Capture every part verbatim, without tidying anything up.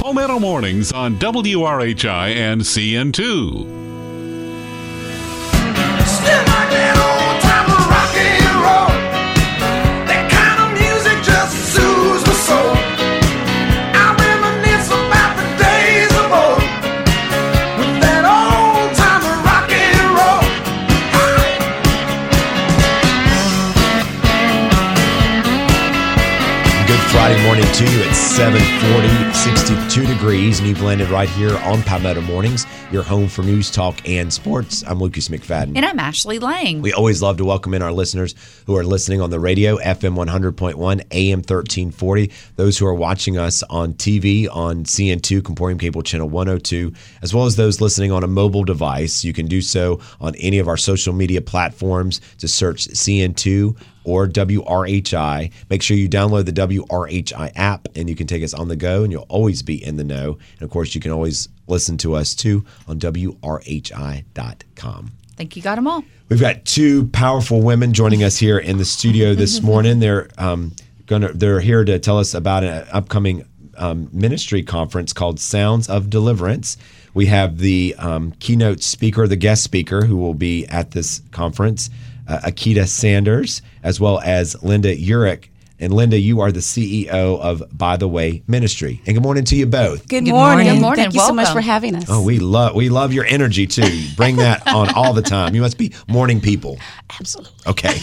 Palmetto Mornings on W R H I and C N two. Still like that old time of rock and roll. That kind of music just soothes my soul. I reminisce about the days of old with that old time of rock and roll. Good Friday morning to you at seven forty, sixty-two degrees, and you've landed right here on Palmetto Mornings, your home for news, talk, and sports. I'm Lucas McFadden. And I'm Ashley Lang. We always love to welcome in our listeners who are listening on the radio, F M one hundred point one, A M thirteen forty, those who are watching us on T V on C N two, Comporium Cable Channel one oh two, as well as those listening on a mobile device. You can do so on any of our social media platforms to search C N two or W R H I. Make sure you download the W R H I app, and you can take us on the go, and you'll always be in the know. And, of course, you can always listen to us, too, on W R H I dot com. I think you got them all. We've got two powerful women joining us here in the studio this morning. They're um, gonna they're here to tell us about an upcoming um, ministry conference called Sounds of Deliverance. We have the um, keynote speaker, the guest speaker, who will be at this conference, uh, Akita Sanders, as well as Linda Urick. And Linda, you are the C E O of By the Way Ministry. And good morning to you both. Good, Good morning. morning. Good morning. Thank you so much Welcome. for having us. Oh, we love we love your energy too. You bring that on all the time. You must be morning people. Absolutely. Okay.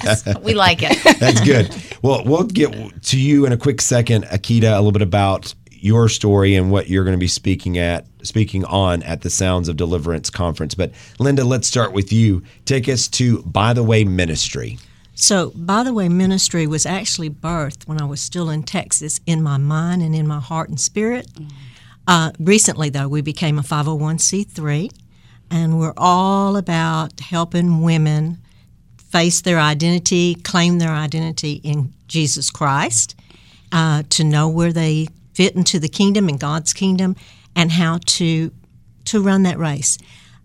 We like it. That's good. Well, we'll get to you in a quick second, Akita, a little bit about your story and what you're going to be speaking at, speaking on at the Sounds of Deliverance conference. But Linda, let's start with you. Take us to By the Way Ministry. So, By the Way Ministry was actually birthed when I was still in Texas in my mind and in my heart and spirit. Uh, recently, though, we became a five oh one c three, and we're all about helping women face their identity, claim their identity in Jesus Christ, uh, to know where they fit into the kingdom and God's kingdom, and how to to run that race.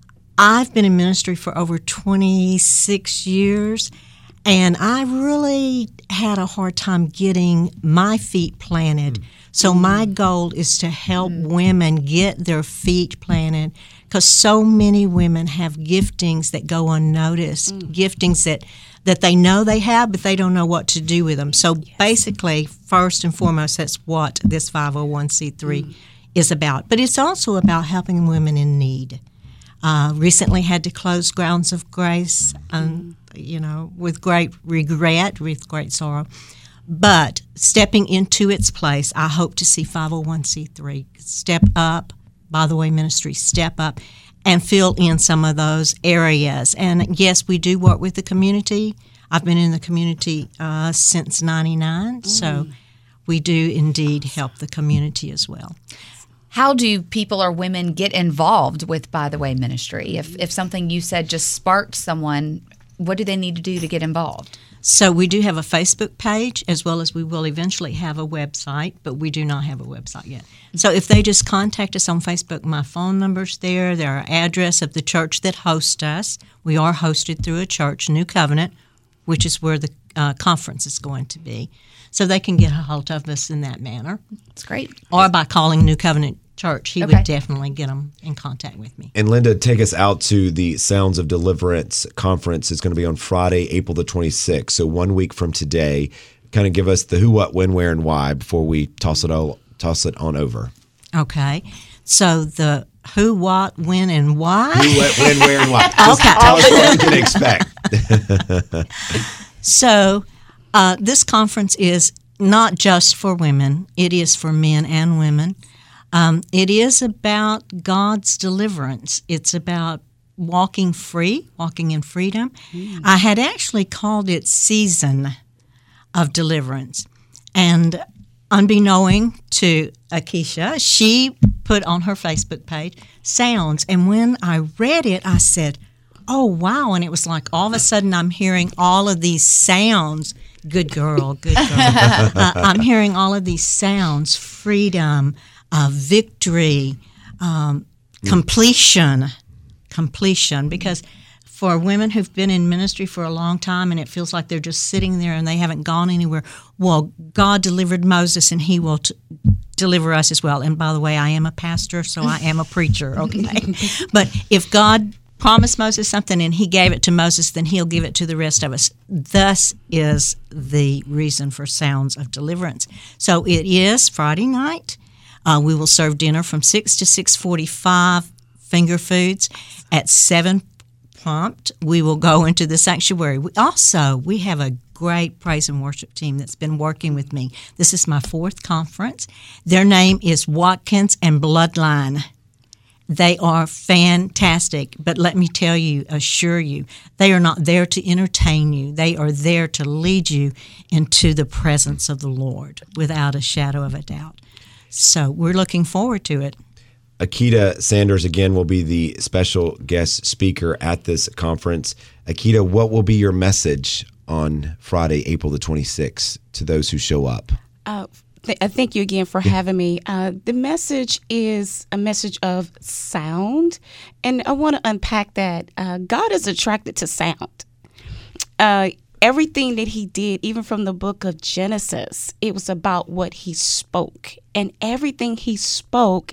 I've been in ministry for over twenty-six years, and I really had a hard time getting my feet planted. So my goal is to help women get their feet planted, because so many women have giftings that go unnoticed, mm. giftings that, that they know they have, but they don't know what to do with them. So yes. basically, first and foremost, that's what this five oh one c three mm. is about. But it's also about helping women in need. Uh, recently had to close Grounds of Grace, um, you know, with great regret, with great sorrow. But stepping into its place, I hope to see five oh one c three step up, By the Way Ministry step up, and fill in some of those areas. And yes, we do work with the community. I've been in the community uh, since ninety-nine, mm. so we do indeed help the community as well. How do people or women get involved with By the Way Ministry? If if something you said just sparked someone, what do they need to do to get involved? So we do have a Facebook page, as well as we will eventually have a website, but we do not have a website yet. So if they just contact us on Facebook, my phone number's there, their address of the church that hosts us. We are hosted through a church, New Covenant, which is where the uh, conference is going to be. So they can get a hold of us in that manner. That's great. Or by calling New Covenant Church. He Okay. would definitely get them in contact with me. And Linda, take us out to the Sounds of Deliverance conference. It's going to be on Friday, April the twenty-sixth. So one week from today. Kind of give us the who, what, when, where, and why before we toss it all, toss it on over. Okay. So the who, what, when, and why. Who, what, when, where, and why. Just Okay. tell us what we can expect. So uh, this conference is not just for women. It is for men and women. Um, it is about God's deliverance. It's about walking free, walking in freedom. Mm. I had actually called it Season of Deliverance. And unbeknown to Akisha, she put on her Facebook page sounds. And when I read it, I said, oh, wow. And it was like all of a sudden I'm hearing all of these sounds. Good girl, good girl. uh, I'm hearing all of these sounds, freedom, uh, victory, um, completion, completion. Because for women who've been in ministry for a long time and it feels like they're just sitting there and they haven't gone anywhere, well, God delivered Moses and he will t- deliver us as well. And by the way, I am a pastor, so I am a preacher, okay? But if God promised Moses something and he gave it to Moses, then he'll give it to the rest of us. Thus is the reason for Sounds of Deliverance. So it is Friday night. Uh, we will serve dinner from six to six forty-five, finger foods. At seven prompt, we will go into the sanctuary. We also, we have a great praise and worship team that's been working with me. This is my fourth conference. Their name is Watkins and Bloodline. They are fantastic, but let me tell you, assure you, they are not there to entertain you. They are there to lead you into the presence of the Lord without a shadow of a doubt. So we're looking forward to it. Akita Sanders, again, will be the special guest speaker at this conference. Akita, what will be your message on Friday, April the twenty-sixth, to those who show up? Uh, th- thank you again for having me. Uh, the message is a message of sound, and I want to unpack that. Uh, God is attracted to sound. Uh, everything that he did, even from the book of Genesis, it was about what he spoke. And everything he spoke,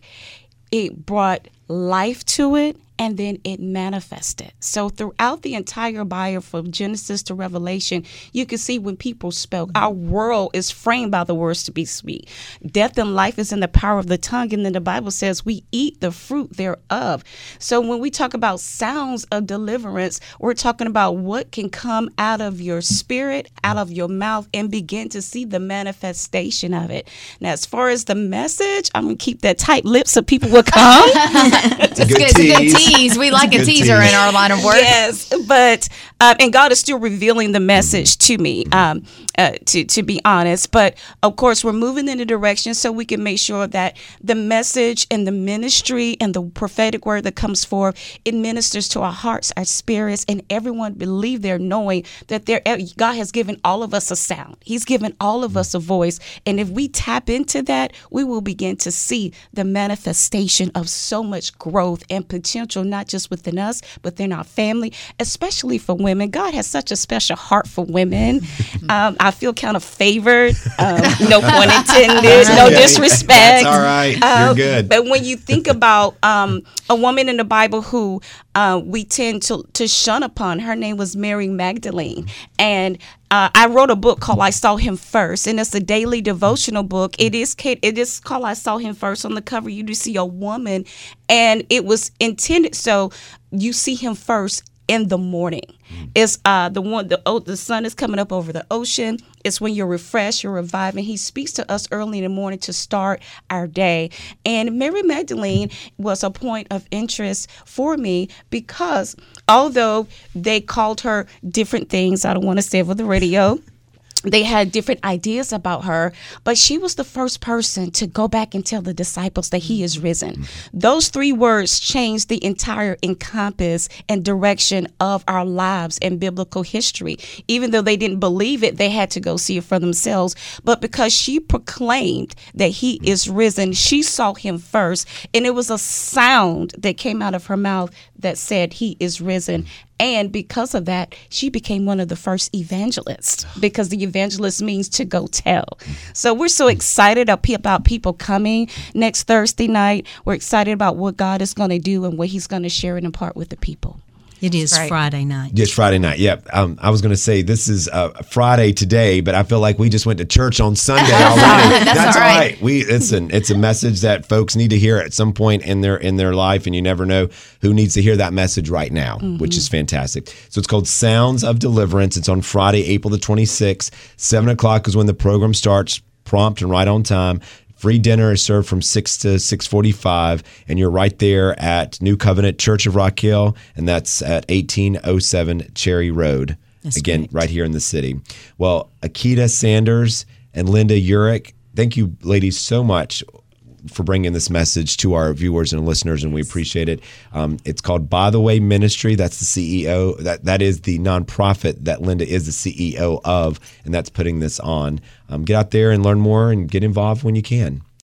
it brought life to it, and then it manifested. So throughout the entire Bible, from Genesis to Revelation, you can see when people spoke, our world is framed by the words to be sweet. Death and life is in the power of the tongue, and then the Bible says we eat the fruit thereof. So when we talk about sounds of deliverance, we're talking about what can come out of your spirit, out of your mouth, and begin to see the manifestation of it. Now, as far as the message, I'm going to keep that tight lip so people will come. It's good, it's a good tease. We like a Good teaser tease. in our line of work. Yes, but uh, and God is still revealing the message to me, um, uh, to to be honest. But of course, we're moving in a direction so we can make sure that the message and the ministry and the prophetic word that comes forth, it ministers to our hearts, our spirits, and everyone believe they're knowing that there God has given all of us a sound. He's given all of us a voice, and if we tap into that, we will begin to see the manifestation of so much growth and potential, not just within us, but in our family, especially for women. God has such a special heart for women. Um, I feel kind of favored. Um, no pun intended. No Okay. disrespect. That's all right. You're Um, good. But when you think about um, a woman in the Bible who uh, we tend to, to shun upon, her name was Mary Magdalene. And Uh, I wrote a book called I Saw Him First, and it's a daily devotional book. It is it is called I Saw Him First. On the cover, you do see a woman, and it was intended so you see him first in the morning. It's uh, the one the oh, the sun is coming up over the ocean. It's when you're refreshed, you're revived, and he speaks to us early in the morning to start our day. And Mary Magdalene was a point of interest for me because although they called her different things, I don't want to say over the radio, they had different ideas about her, but she was the first person to go back and tell the disciples that he is risen. Those three words changed the entire encompass and direction of our lives and biblical history. Even though they didn't believe it, they had to go see it for themselves. But because she proclaimed that he is risen, she saw him first, and it was a sound that came out of her mouth that said he is risen. And because of that, she became one of the first evangelists, because the evangelist means to go tell. So we're so excited about people coming next Thursday night. We're excited about what God is going to do and what he's going to share and impart with the people. It is Right. Friday night. Just Friday night. Yep. Um, I was going to say this is uh, Friday today, but I feel like we just went to church on Sunday already. That's all all right. right. We it's an it's a message that folks need to hear at some point in their in their life, and you never know who needs to hear that message right now, which is fantastic. So it's called Sounds of Deliverance. It's on Friday, April the twenty-sixth. Seven o'clock is when the program starts, prompt and right on time. Free dinner is served from six to six forty-five, and you're right there at New Covenant Church of Rock Hill, and that's at eighteen oh seven Cherry Road. That's Again, correct. right here in the city. Well, Akita Sanders and Linda Urick, thank you, ladies, so much for bringing this message to our viewers and listeners, and we appreciate it. Um, it's called By the Way Ministry. That's the C E O. That that is the nonprofit that Linda is the C E O of, and that's putting this on. Um, get out there and learn more and get involved when you can.